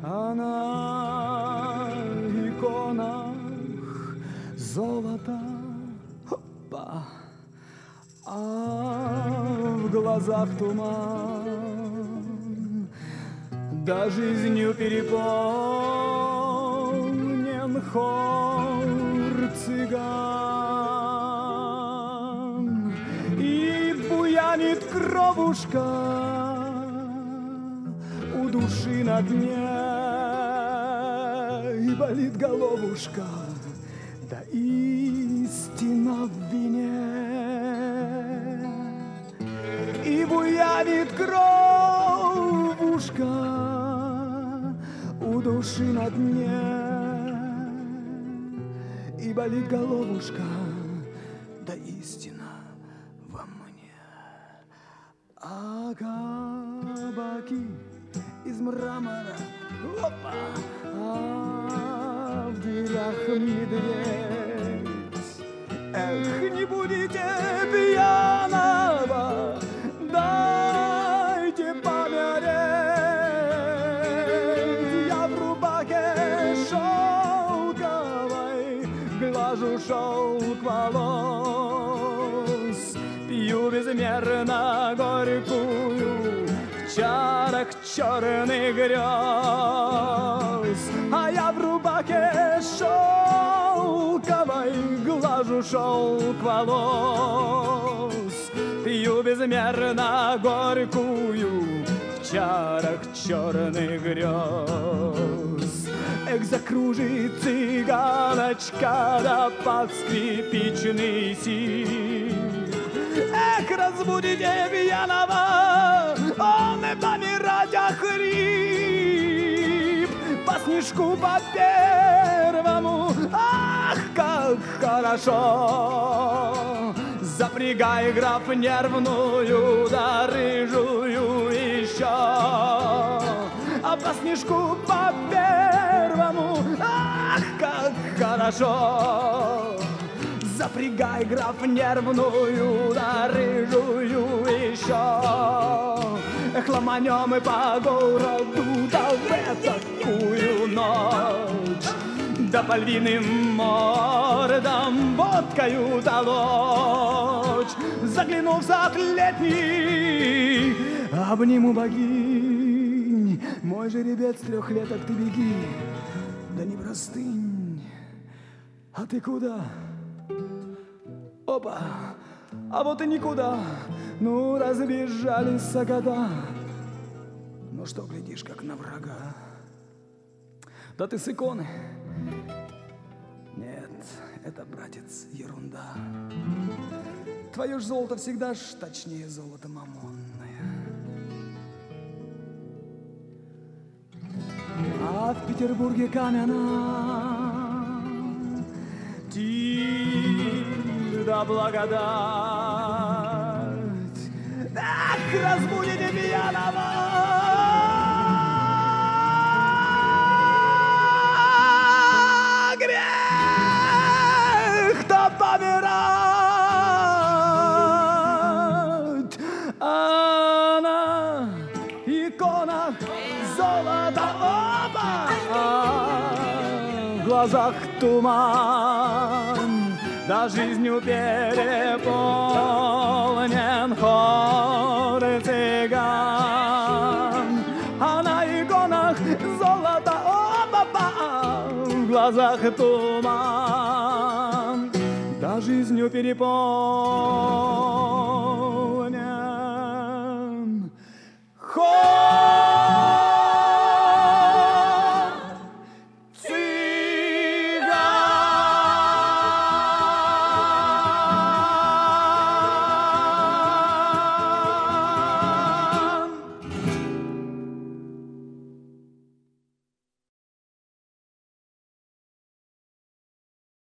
а на иконах золото, опа, а в глазах туман, да жизнью переполнен хор цыган, и буянит кровушка у души на дне, и болит головушка, да истина в вине, и буянит кровушка у души на дне, и болит головушка, да истина во мне. А кабаки из мрамора, опа, а в дверях медведь. Эх, не будете пьяного, дайте помереть. Я в рубахе шелковой глажу шелк волос, пью безмерно горькую в чарах черных грез. А я в рубахе шелковой глажу шелк волос, пью безмерно горькую в чарах черных грез. Эх, закружит цыганочка, да под скрипичный сир. Эх, разбудите пьяного, он и помирать охрип. По снежку по первому, ах, как хорошо. Запрягай, граф, нервную, да рыжую еще. А по снежку по первому, ах, как хорошо. Запрягай, граф, нервную, да рыжую еще. Эх, ломанем и по городу, да в такую ночь, да по львиным мордам водкою толочь. Загляну в сад летний, обниму богинь. Мой жеребец 3 лет, ты беги, да не простынь. А ты куда? Опа, а вот и никуда. Ну, разбежались сагода. Ну что, глядишь, как на врага? Да ты с иконы. Нет, это, братец, ерунда. Твое ж золото всегда ж точнее золото мамонное. А в Петербурге каменна да благодать. Ах, разбудите пьяного, грех-то помирать. А на иконах золото, опа, в глазах туман, да жизнью переполнен хор цыган. А на иконах золото, опа, в глазах туман, да жизнью переполнен